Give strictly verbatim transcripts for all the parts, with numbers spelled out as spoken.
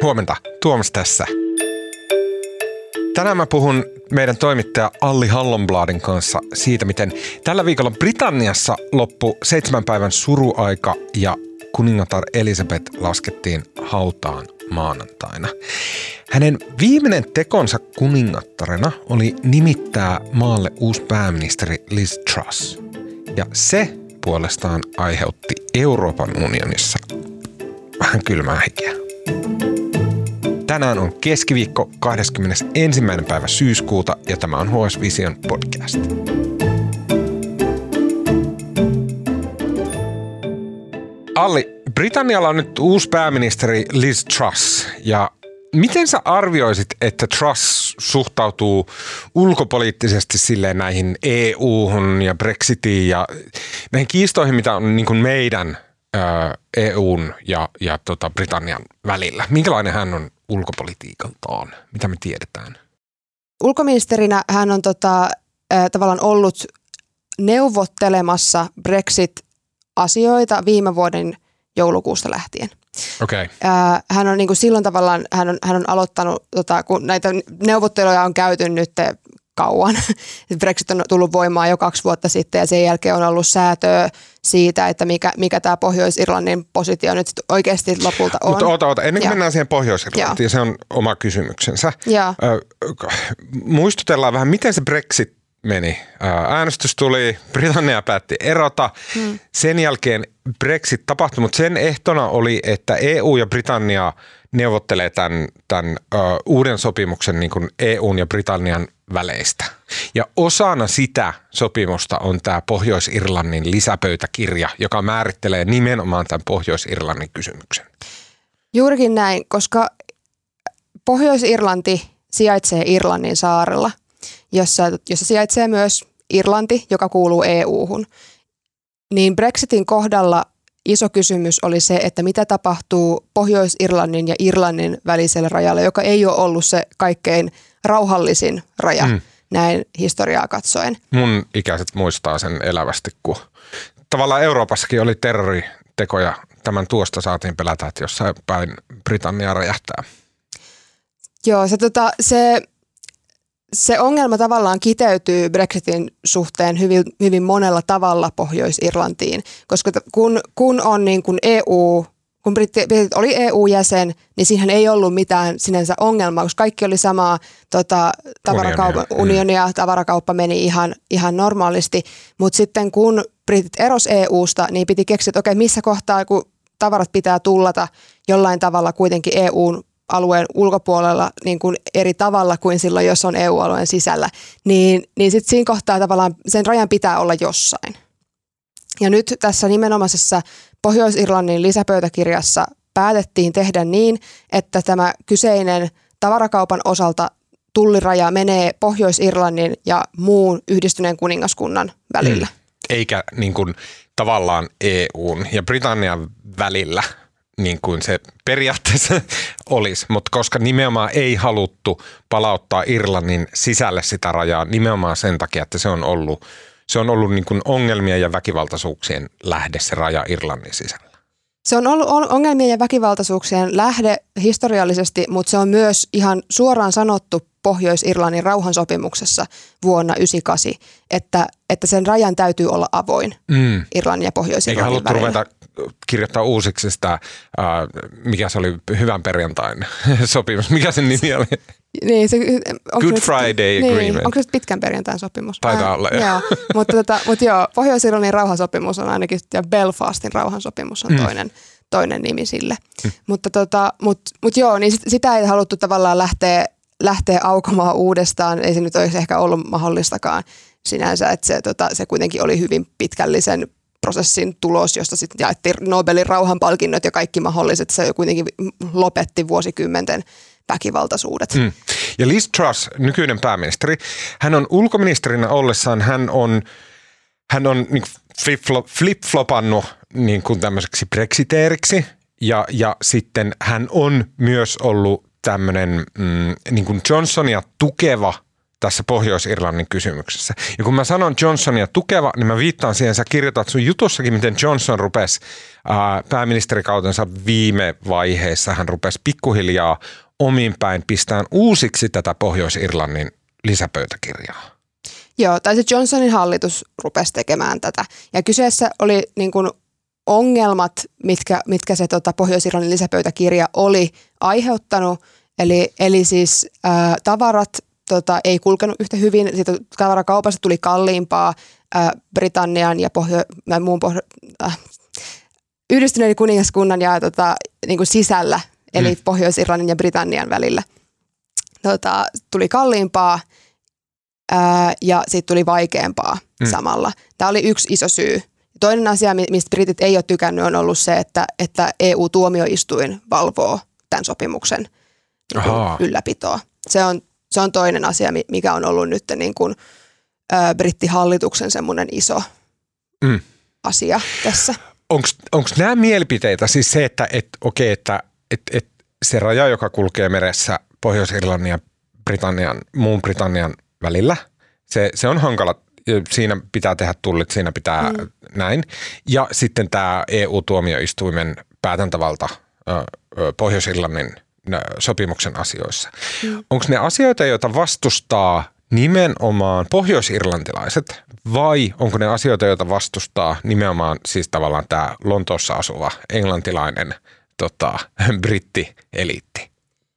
Huomenta, Tuomas tässä. Tänään mä puhun meidän toimittaja Alli Hallonbladin kanssa siitä, miten tällä viikolla Britanniassa loppui seitsemän päivän suruaika ja kuningatar Elisabeth laskettiin hautaan maanantaina. Hänen viimeinen tekonsa kuningattarena oli nimittää maalle uusi pääministeri Liz Truss. Ja se puolestaan aiheutti Euroopan unionissa vähän kylmää hikeä. Tänään on keskiviikko kahdeskymmenesensimmäinen päivä syyskuuta ja tämä on H S Vision podcast. Alli, Britannialla on nyt uusi pääministeri Liz Truss ja miten sä arvioisit, että Truss suhtautuu ulkopoliittisesti silleen näihin E U-hun ja Brexitiin ja näihin kiistoihin, mitä on niin kuin meidän E U:n ja, ja tota Britannian välillä? Minkälainen hän on ulkopolitiikaltaan? Mitä me tiedetään? Ulkoministerinä hän on tota, äh, tavallaan ollut neuvottelemassa Brexit-asioita viime vuoden joulukuusta lähtien. Okay. Äh, hän on niin kuin silloin tavallaan, hän on, hän on aloittanut, tota, kun näitä neuvotteluja on käyty nyt kauan. Brexit on tullut voimaan jo kaksi vuotta sitten ja sen jälkeen on ollut säätöä siitä, että mikä, mikä tämä Pohjois-Irlannin positio nyt oikeasti lopulta on. Mutta oota, oota. Ennen kuin ja. mennään siihen Pohjois-Irlantiin, se on oma kysymyksensä. Ja. Ö, muistutellaan vähän, miten se Brexit meni. Äänestys tuli, Britannia päätti erota. Hmm. Sen jälkeen Brexit tapahtui, mutta sen ehtona oli, että E U ja Britannia neuvottelee tämän, tämän ö, uuden sopimuksen niin kuin E U:n ja Britannian väleistä. Ja osana sitä sopimusta on tämä Pohjois-Irlannin lisäpöytäkirja, joka määrittelee nimenomaan tämän Pohjois-Irlannin kysymyksen. Juurikin näin, koska Pohjois-Irlanti sijaitsee Irlannin saarella, jossa, jossa sijaitsee myös Irlanti, joka kuuluu E U:hun. Niin Brexitin kohdalla iso kysymys oli se, että mitä tapahtuu Pohjois-Irlannin ja Irlannin välisellä rajalla, joka ei ole ollut se kaikkein rauhallisin raja mm. näin historiaa katsoen. Mun ikäiset muistaa sen elävästi, kun tavallaan Euroopassakin oli terroritekoja. Tämän tuosta saatiin pelätä, että jossain päin Britannia räjähtää. Joo, se, tota, se, se ongelma tavallaan kiteytyy Brexitin suhteen hyvin, hyvin monella tavalla Pohjois-Irlantiin, koska kun, kun on niin kuin E U, kun Britit oli E U-jäsen, niin siihen ei ollut mitään sinänsä ongelmaa, koska kaikki oli samaa tota, tavarakauppa, unionia, tavarakauppa meni ihan, ihan normaalisti, mutta sitten kun Britit eros E U:sta, niin piti keksiä, että okei, missä kohtaa, kun tavarat pitää tullata jollain tavalla kuitenkin E U:n alueen ulkopuolella niin kuin eri tavalla kuin silloin, jos on E U-alueen sisällä, niin, niin sitten siinä kohtaa tavallaan sen rajan pitää olla jossain. Ja nyt tässä nimenomaisessa Pohjois-Irlannin lisäpöytäkirjassa päätettiin tehdä niin, että tämä kyseinen tavarakaupan osalta tulliraja menee Pohjois-Irlannin ja muun yhdistyneen kuningaskunnan välillä. Mm. Eikä niin kuin tavallaan E U:n ja Britannian välillä, niin kuin se periaatteessa olisi, mutta koska nimenomaan ei haluttu palauttaa Irlannin sisälle sitä rajaa nimenomaan sen takia, että se on ollut, se on ollut niin kuin ongelmia ja väkivaltaisuuksien lähde se raja Irlannin sisällä. Se on ollut ongelmien ja väkivaltaisuuksien lähde historiallisesti, mutta se on myös ihan suoraan sanottu Pohjois-Irlannin rauhansopimuksessa vuonna yhdeksänkymmentäkahdeksan, että, että sen rajan täytyy olla avoin mm. Irlannin ja Pohjois-Irlannin välillä. Eikä haluttu ruveta kirjoittaa uusiksi sitä, äh, mikä se oli hyvän perjantain sopimus. Mikä sen nimi oli? Niin, se, Good nyt, Friday niin, Agreement. Onko se pitkän perjantain sopimus? Taitaa olla, joo. joo. mutta, tota, mutta joo, Pohjois-Irlannin rauhansopimus on ainakin, ja Belfastin rauhansopimus on mm. toinen, toinen nimi sille. Mm. Mutta tota, mut, mut joo, niin sit, sitä ei haluttu tavallaan lähteä, lähteä aukomaan uudestaan. Ei se nyt olisi ehkä ollut mahdollistakaan sinänsä, että se, tota, se kuitenkin oli hyvin pitkällisen prosessin tulos, josta sitten jaettiin Nobelin rauhanpalkinnot ja kaikki mahdolliset. Se kuitenkin lopetti vuosikymmenten väkivaltaisuudet. Mm. Ja Liz Truss, nykyinen pääministeri, hän on ulkoministerinä ollessaan, hän on, hän on niin flip-flopannut niin kuin tämmöiseksi brexiteeriksi ja, ja sitten hän on myös ollut tämmöinen mm, niin kuin Johnsonia tukeva tässä Pohjois-Irlannin kysymyksessä. Ja kun mä sanon Johnsonia tukeva, niin mä viittaan siihen, sä kirjoitat sun jutussakin, miten Johnson rupesi ää, pääministerikautensa viime vaiheessa, hän rupesi pikkuhiljaa omin päin pistään uusiksi tätä Pohjois-Irlannin lisäpöytäkirjaa. Joo, tai se Johnsonin hallitus rupesi tekemään tätä. Ja kyseessä oli niin kuin ongelmat, mitkä, mitkä se tota, Pohjois-Irlannin lisäpöytäkirja oli aiheuttanut. Eli, eli siis ää, tavarat tota, ei kulkenut yhtä hyvin, siitä tavarakaupasta tuli kalliimpaa ää, Britannian ja pohjo- muun pohjo- äh, Yhdistyneiden kuningaskunnan ja tota, niin kuin sisällä, eli mm. Pohjois-Irlannin ja Britannian välillä. Tota, tuli kalliimpaa ää, ja siitä tuli vaikeampaa mm. samalla. Tämä oli yksi iso syy. Toinen asia, mistä britit ei ole tykännyt, on ollut se, että, että E U-tuomioistuin valvoo tämän sopimuksen ylläpitoa. Se on, se on toinen asia, mikä on ollut nyt niin kuin, ä, brittihallituksen semmoinen iso mm. asia tässä. Onko nämä mielipiteitä, siis se, että et, okei, että et, et se raja, joka kulkee meressä Pohjois-Irlannin ja Britannian, muun Britannian välillä, se, se on hankala. Siinä pitää tehdä tullit, siinä pitää mm. näin. Ja sitten tämä E U-tuomioistuimen päätäntävalta ö, ö, Pohjois-Irlannin ö, sopimuksen asioissa. Mm. Onko ne asioita, joita vastustaa nimenomaan pohjois-irlantilaiset vai onko ne asioita, joita vastustaa nimenomaan siis tavallaan tämä Lontoossa asuva englantilainen tota, britti-eliitti?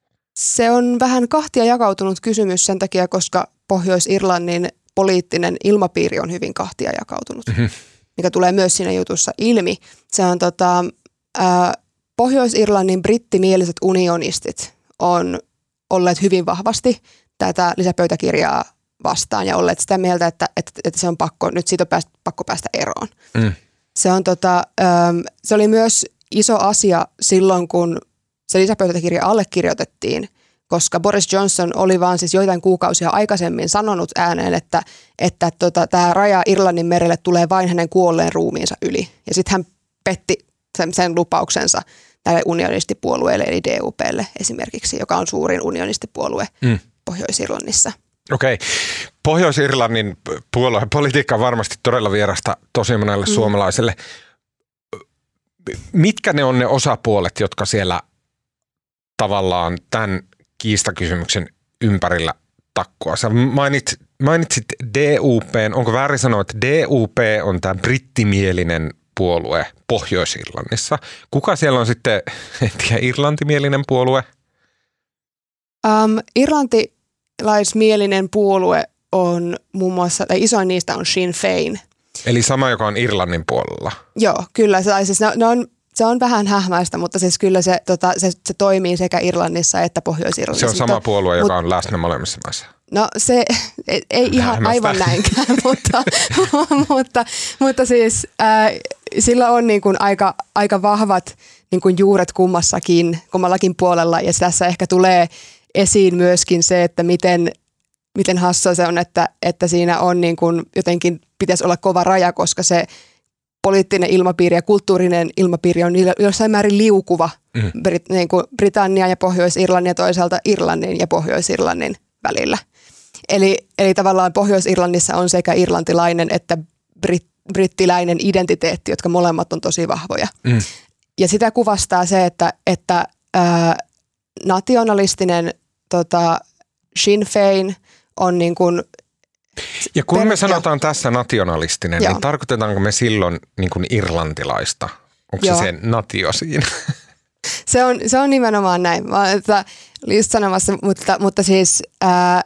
Se on vähän kahtia jakautunut kysymys sen takia, koska Pohjois-Irlannin poliittinen ilmapiiri on hyvin kahtia jakautunut, mm-hmm. mikä tulee myös siinä jutussa ilmi. Se on tota, ää, Pohjois-Irlannin brittimieliset unionistit on olleet hyvin vahvasti tätä lisäpöytäkirjaa vastaan ja olleet sitä mieltä, että, että, että se on pakko, nyt siitä on päästä, pakko päästä eroon. Mm. Se, on tota, äm, se oli myös iso asia silloin, kun se lisäpöytäkirja allekirjoitettiin, koska Boris Johnson oli vaan siis joitain kuukausia aikaisemmin sanonut ääneen, että, että tota, tämä raja Irlannin merelle tulee vain hänen kuolleen ruumiinsa yli. Ja sitten hän petti sen, sen lupauksensa tälle unionistipuolueelle eli D U P:lle esimerkiksi, joka on suurin unionistipuolue mm. Pohjois-Irlannissa. Okei. Okay. Pohjois-Irlannin puoluepolitiikka on varmasti todella vierasta tosi monelle mm. suomalaiselle. Mitkä ne on ne osapuolet, jotka siellä tavallaan tämän kiistakysymyksen ympärillä takkoa? Sä mainitsit, mainitsit D U P:n, onko väärin sanoa, että D U P on tämä brittimielinen puolue Pohjois-Irlannissa. Kuka siellä on sitten, en tiedä, irlantimielinen puolue? Um, irlantilaismielinen puolue on muun muassa, tai isoin niistä on Sinn Féin. Eli sama, joka on Irlannin puolella. Joo, kyllä. Se, siis ne, ne on, se on vähän hähmäistä, mutta siis kyllä se, tota, se, se toimii sekä Irlannissa että Pohjois-Irlannissa. Se on sama puolue, joka Mut, on läsnä molemmissa maissa. No se ei, ei ihan aivan näinkään, mutta, mutta, mutta siis äh, sillä on niin kuin aika, aika vahvat niin kuin juuret kummassakin, kummallakin puolella ja tässä ehkä tulee esiin myöskin se, että miten, miten hassua se on, että, että siinä on niin kuin jotenkin pitäisi olla kova raja, koska se poliittinen ilmapiiri ja kulttuurinen ilmapiiri on jossain määrin liukuva mm. Brit, niin kuin Britannia ja Pohjois-Irlannin ja toisaalta Irlannin ja Pohjois-Irlannin välillä. Eli, eli tavallaan Pohjois-Irlannissa on sekä irlantilainen että brit, brittiläinen identiteetti, jotka molemmat on tosi vahvoja. Mm. Ja sitä kuvastaa se, että, että ää, nationalistinen tota, Sinn Féin on niin kuin ja kun per, me sanotaan jo. tässä nationalistinen, Joo. niin tarkoitetaanko me silloin niin kuin irlantilaista? Onko Joo. se se natio siinä? Se on, se on nimenomaan näin. Mä olen just sanomassa, mutta, mutta siis ää,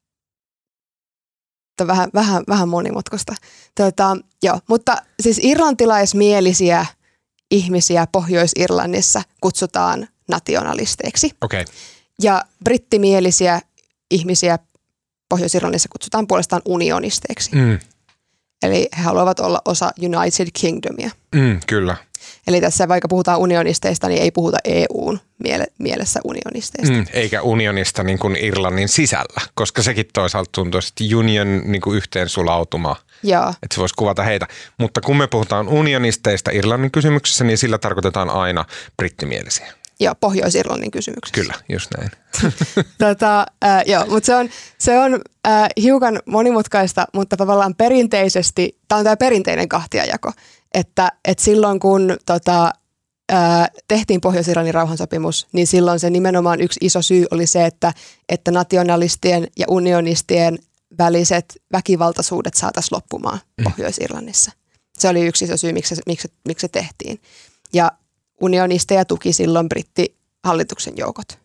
vähän, vähän, vähän monimutkaista. Tota, joo, mutta siis irlantilaismielisiä ihmisiä Pohjois-Irlannissa kutsutaan nationalisteiksi. Okay. Ja brittimielisiä ihmisiä Pohjois-Irlannissa kutsutaan puolestaan unionisteiksi. Mm. Eli he haluavat olla osa United Kingdomia. Mm, kyllä. Eli tässä vaikka puhutaan unionisteista, niin ei puhuta E U:n miele- mielessä unionisteista. Mm, eikä unionista niin kuin Irlannin sisällä, koska sekin toisaalta tuntuu, että union niin kuin yhteen sulautuma, Joo. että se voisi kuvata heitä. Mutta kun me puhutaan unionisteista Irlannin kysymyksessä, niin sillä tarkoitetaan aina brittimielisiä. Joo, Pohjois-Irlannin kysymyksessä. Kyllä, just näin. tota, äh, joo, mutta se on, se on äh, hiukan monimutkaista, mutta tavallaan perinteisesti, tämä on tämä perinteinen kahtiajako, että, että silloin kun tota, äh, tehtiin Pohjois-Irlannin rauhansopimus, niin silloin se nimenomaan yksi iso syy oli se, että, että nationalistien ja unionistien väliset väkivaltaisuudet saataisiin loppumaan mm. Pohjois-Irlannissa. Se oli yksi iso syy, miksi se, miksi, miksi se tehtiin. Ja unionisteja tuki silloin brittihallituksen joukot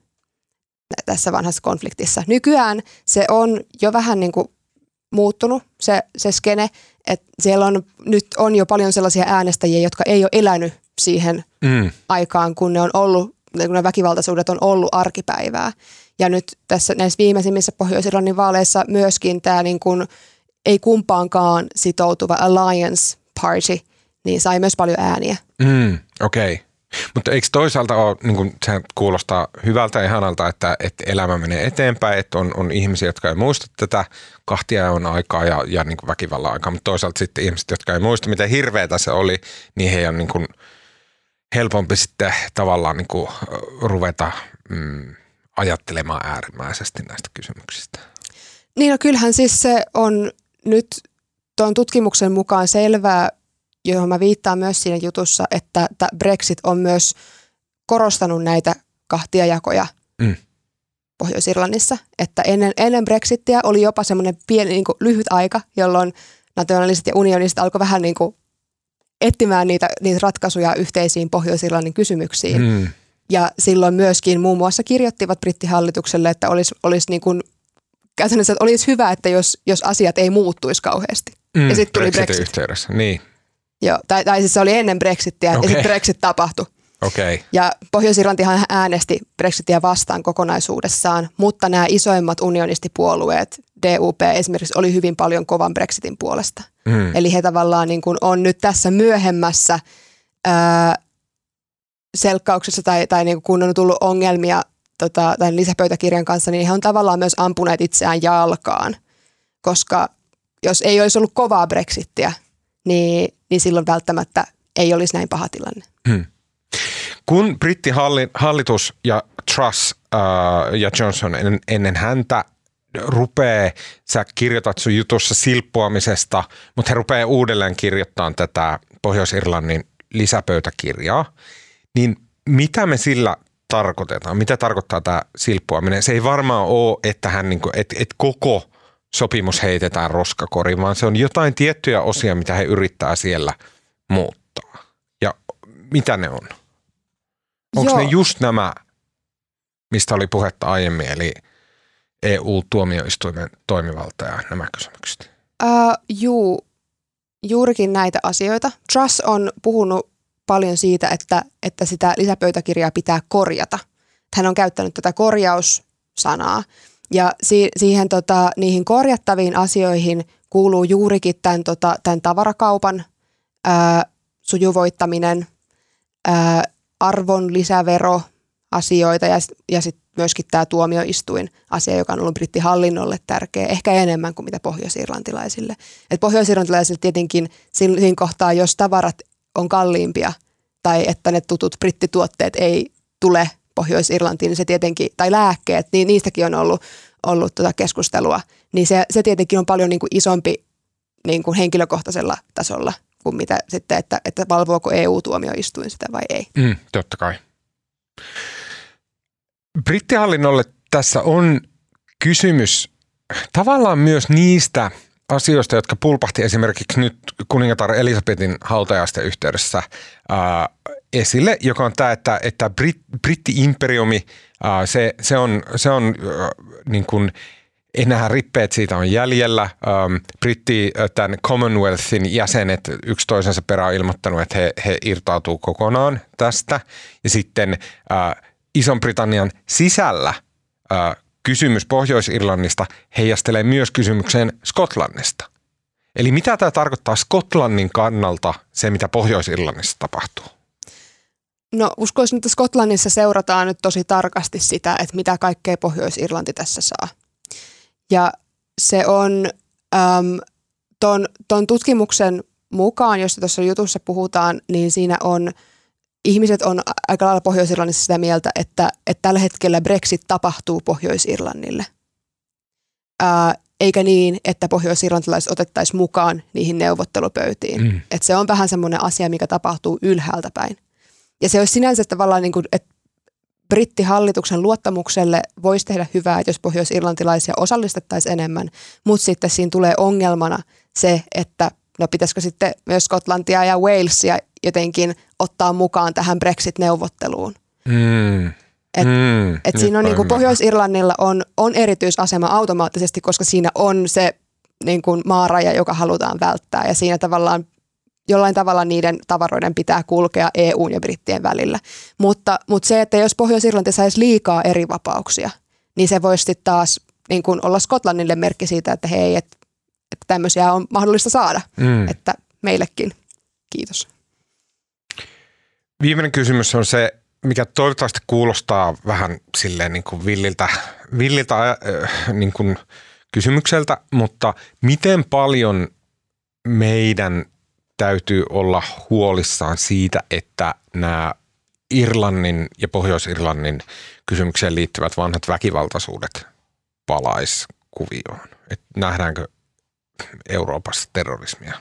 tässä vanhassa konfliktissa. Nykyään se on jo vähän niin kuin muuttunut se, se skene, että siellä on, nyt on jo paljon sellaisia äänestäjiä, jotka ei ole elänyt siihen mm. aikaan, kun ne on ollut, kun ne väkivaltaisuudet on ollut arkipäivää. Ja nyt tässä näissä viimeisimmissä Pohjois-Irlannin vaaleissa myöskin tämä niin kuin ei kumpaankaan sitoutuva Alliance Party, niin sai myös paljon ääniä. Mm, Okei. Okay. Mutta eikö toisaalta ole, niin kuin se kuulostaa hyvältä ja ihanalta, että, että elämä menee eteenpäin, että on, on ihmisiä, jotka ei muista tätä kahtiajaon aikaa ja, ja niin kuin väkivallan aikaa, mutta toisaalta sitten ihmiset, jotka ei muista, miten hirveätä se oli, niin heidän on niin kuin helpompi sitten tavallaan niin kuin ruveta mm, ajattelemaan äärimmäisesti näistä kysymyksistä. Niin no kyllähän siis se on nyt tuon tutkimuksen mukaan selvää, johon mä viittaan myös siinä jutussa, että Brexit on myös korostanut näitä kahtiajakoja mm. Pohjois-Irlannissa. Että ennen, ennen Brexittiä oli jopa semmoinen pieni niin kuin lyhyt aika, jolloin nationalistit ja unionistit alkoi vähän niin kuin etsimään niitä, niitä ratkaisuja yhteisiin Pohjois-Irlannin kysymyksiin. Mm. Ja silloin myöskin muun muassa kirjoittivat brittihallitukselle, että olisi, olisi niin kuin, käytännössä että olisi hyvä, että jos, jos asiat ei muuttuisi kauheasti. Mm, ja sitten tuli Brexitin Brexit. yhteydessä, niin. Joo, tai, tai siis se oli ennen Brexittiä okay. ja sitten Brexit tapahtui. Okay. Ja Pohjois-Irlantihan äänesti Brexitia vastaan kokonaisuudessaan, mutta nämä isoimmat unionistipuolueet, D U P esimerkiksi, oli hyvin paljon kovan Brexitin puolesta. Mm. Eli he tavallaan niin kuin on nyt tässä myöhemmässä ää, selkkauksessa tai, tai niin kuin kun on tullut ongelmia tota, tämän lisäpöytäkirjan kanssa, niin he on tavallaan myös ampuneet itseään jalkaan, koska jos ei olisi ollut kovaa Brexittiä, niin, niin silloin välttämättä ei olisi näin paha tilanne. Hmm. Kun brittihallitus ja Truss äh, ja Johnson en, ennen häntä rupeaa, sä kirjoitat sun jutussa silppuamisesta, mutta he rupeaa uudelleen kirjoittamaan tätä Pohjois-Irlannin lisäpöytäkirjaa, niin mitä me sillä tarkoitetaan? Mitä tarkoittaa tämä silppuaminen? Se ei varmaan ole, että hän niinku, et, et koko sopimus heitetään roskakoriin, vaan se on jotain tiettyjä osia, mitä he yrittää siellä muuttaa. Ja mitä ne on? Onko ne just nämä, mistä oli puhetta aiemmin, eli E U-tuomioistuimen toimivalta ja nämä kysymykset? Uh, juu, juurikin näitä asioita. Truss on puhunut paljon siitä, että, että sitä lisäpöytäkirjaa pitää korjata. Hän on käyttänyt tätä korjaussanaa. Ja si- siihen tota, niihin korjattaviin asioihin kuuluu juurikin tämän, tota, tämän tavarakaupan ää, sujuvoittaminen, ää, arvon lisävero asioita ja, ja sitten myöskin tämä tuomioistuin asia, joka on ollut brittihallinnolle tärkeä, ehkä enemmän kuin mitä pohjois-irlantilaisille. Et pohjois-irlantilaisille tietenkin siinä kohtaa, jos tavarat on kalliimpia tai että ne tutut brittituotteet ei tule Pohjois-Irlantiin, niin se tietenkin, tai lääkkeet, niin niistäkin on ollut, ollut tuota keskustelua, niin se, se tietenkin on paljon niin kuin isompi niin kuin henkilökohtaisella tasolla kuin mitä sitten, että, että valvooko E U-tuomioistuin sitä vai ei. Mm, totta kai. Brittihallinnolle tässä on kysymys tavallaan myös niistä asioista, jotka pulpahti esimerkiksi nyt kuningatar Elisabetin hautajaisten yhteydessä ää, esille, joka on tämä, että, että Brit, britti-imperiumi, ää, se, se on, se on ää, niin kuin enää rippeet siitä on jäljellä. Ähm, Britti, tämän Commonwealthin jäsenet yksi toisensa perään on ilmoittanut, että he, he irtautuu kokonaan tästä. Ja sitten äh, Ison-Britannian sisällä äh, kysymys Pohjois-Irlannista heijastelee myös kysymykseen Skotlannista. Eli mitä tämä tarkoittaa Skotlannin kannalta, se mitä Pohjois-Irlannissa tapahtuu? No uskoisin, että Skotlannissa seurataan nyt tosi tarkasti sitä, että mitä kaikkea Pohjois-Irlanti tässä saa. Ja se on äm, ton, ton tutkimuksen mukaan, josta tuossa jutussa puhutaan, niin siinä on ihmiset on aika lailla Pohjois-Irlannissa sitä mieltä, että, että tällä hetkellä Brexit tapahtuu Pohjois-Irlannille. Ää, eikä niin, että pohjois-irlantilaiset otettaisiin mukaan niihin neuvottelupöytiin. Mm. Että se on vähän semmoinen asia, mikä tapahtuu ylhäältä päin. Ja se olisi sinänsä tavallaan niin kuin, että brittihallituksen luottamukselle voisi tehdä hyvää, että jos pohjois-irlantilaisia osallistettaisiin enemmän, mutta sitten siinä tulee ongelmana se, että no pitäisikö sitten myös Skotlantia ja Walesia jotenkin ottaa mukaan tähän Brexit-neuvotteluun. Mm. Et, mm. et siinä on niin kuin Pohjois-Irlannilla on, on erityisasema automaattisesti, koska siinä on se niin kuin maaraja, joka halutaan välttää ja siinä tavallaan jollain tavalla niiden tavaroiden pitää kulkea E U:n ja brittien välillä. Mutta, mutta se, että jos Pohjois-Irlanti saisi liikaa eri vapauksia, niin se voisi sitten taas niin kuin olla Skotlannille merkki siitä, että hei, että, että tämmöisiä on mahdollista saada, mm. että meillekin. Kiitos. Viimeinen kysymys on se, mikä toivottavasti kuulostaa vähän silleen niin kuin villiltä, villiltä äh, niin kuin kysymykseltä, mutta miten paljon meidän täytyy olla huolissaan siitä, että nämä Irlannin ja Pohjois-Irlannin kysymykseen liittyvät vanhat väkivaltaisuudet palaisi kuvioon? Et nähdäänkö Euroopassa terrorismia?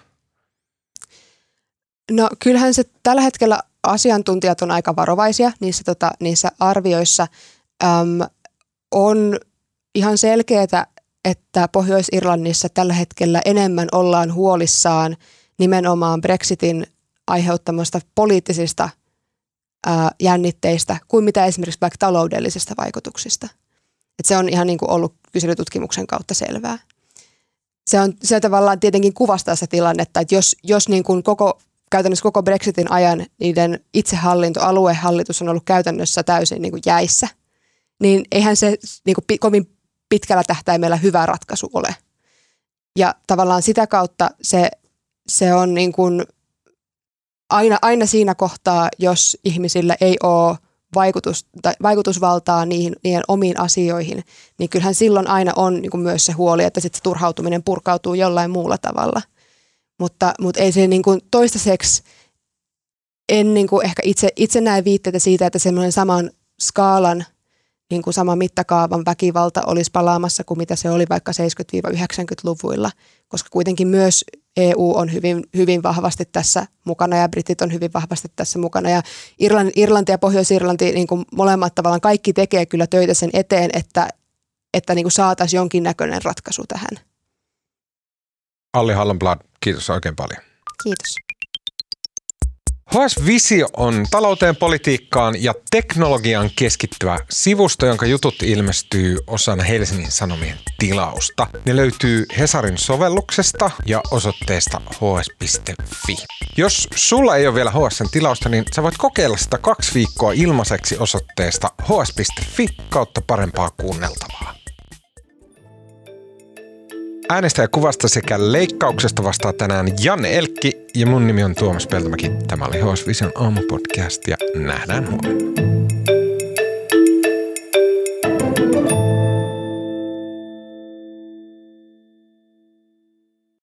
No kyllähän se tällä hetkellä asiantuntijat on aika varovaisia niissä, tota, niissä arvioissa. Öm, on ihan selkeää, että Pohjois-Irlannissa tällä hetkellä enemmän ollaan huolissaan nimenomaan Brexitin aiheuttamasta poliittisista ää, jännitteistä kuin mitä esimerkiksi vaikka taloudellisista vaikutuksista. Et se on ihan niin kuin ollut kyselytutkimuksen kautta selvää. Se on, se tavallaan tietenkin kuvastaa sitä tilannetta, että jos, jos niin kuin koko, käytännössä koko Brexitin ajan niiden itsehallinto, aluehallitus on ollut käytännössä täysin niin kuin jäissä, niin eihän se niin kuin kovin pitkällä tähtäimellä hyvä ratkaisu ole. Ja tavallaan sitä kautta se Se on niin kuin aina, aina siinä kohtaa, jos ihmisillä ei ole vaikutus, tai vaikutusvaltaa niihin, niihin omiin asioihin, niin kyllähän silloin aina on niin kuin myös se huoli, että sitten se turhautuminen purkautuu jollain muulla tavalla. Mutta, mutta ei se niin kuin toistaiseksi, en niin kuin ehkä itse, itse näe viitteitä siitä, että semmoinen saman skaalan, niin kuin saman mittakaavan väkivalta olisi palaamassa kuin mitä se oli vaikka seitsemänkymmentä-yhdeksänkymmentäluvuilla, koska kuitenkin myös E U on hyvin, hyvin vahvasti tässä mukana ja britit on hyvin vahvasti tässä mukana ja Irlanti, Irlanti ja Pohjois-Irlanti niin kuin molemmat tavallaan kaikki tekee kyllä töitä sen eteen, että, että niin kuin saataisiin jonkinnäköinen ratkaisu tähän. Alli Hallenblad, kiitos oikein paljon. Kiitos. H S Visio on talouteen, politiikkaan ja teknologiaan keskittyvä sivusto, jonka jutut ilmestyy osana Helsingin Sanomien tilausta. Ne löytyy Hesarin sovelluksesta ja osoitteesta h s piste f i. Jos sulla ei ole vielä H S:n tilausta, niin sä voit kokeilla sitä kaksi viikkoa ilmaiseksi osoitteesta h s piste f i kautta parempaa kuunneltavaa. Äänestä ja kuvasta sekä leikkauksesta vastaa tänään Janne Elkki ja mun nimi on Tuomas Peltomäki. Tämä oli H S Vision aamupodcast ja nähdään huomenna.